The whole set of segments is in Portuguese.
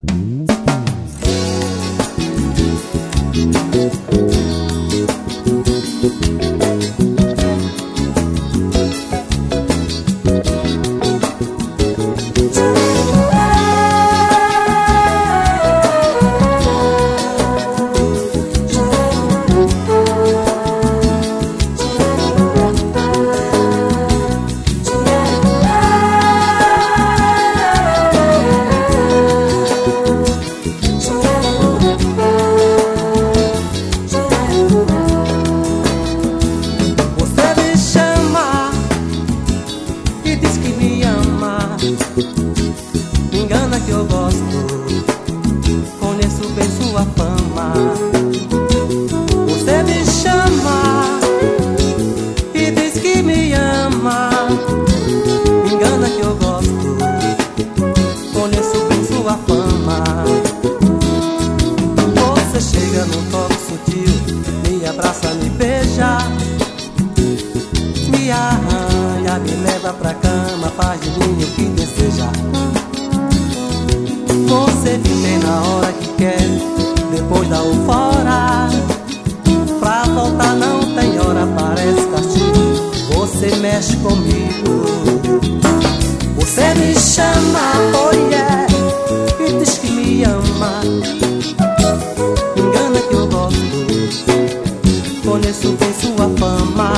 Me engana que eu gosto, conheço bem sua fama. Você me chama e diz que me ama. Me engana que eu gosto, conheço bem sua fama. Você chega num toque sutil, me abraça, me beija, me arranha, me leva pra cama, faz de mim o que deseja. Você vem na hora que quer, depois dá o fora. Pra voltar não tem hora, parece castigo. Você mexe comigo, você me chama, oh yeah, e diz que me ama. Me engana que eu gosto, conheço bem sua fama.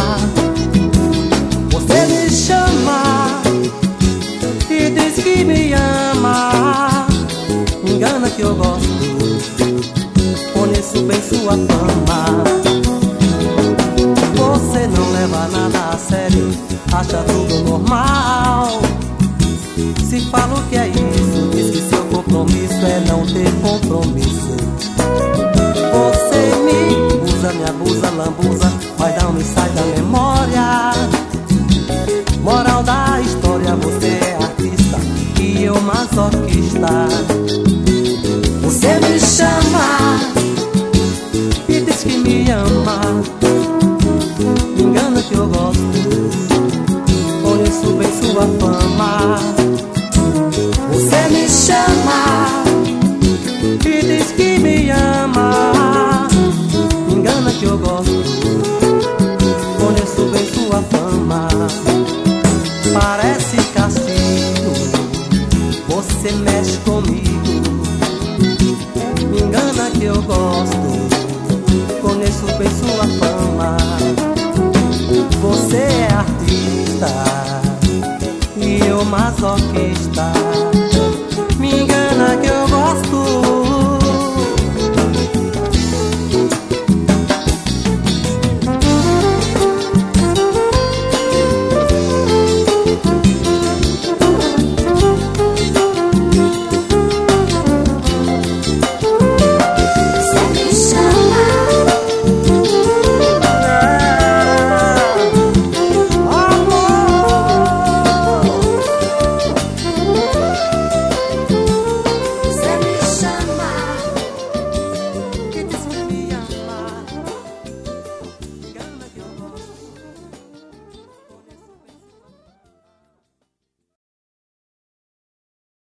Você me chama e diz que me ama. Me engana que eu gosto, conheço bem sua fama. Você não leva nada a sério, acha tudo normal. Se falo que é isso, diz que seu compromisso é não ter compromisso. Você me usa, me abusa, lambuza, mas não me sai da memória. Moral da história, você é artista e eu masoquista. Você me chama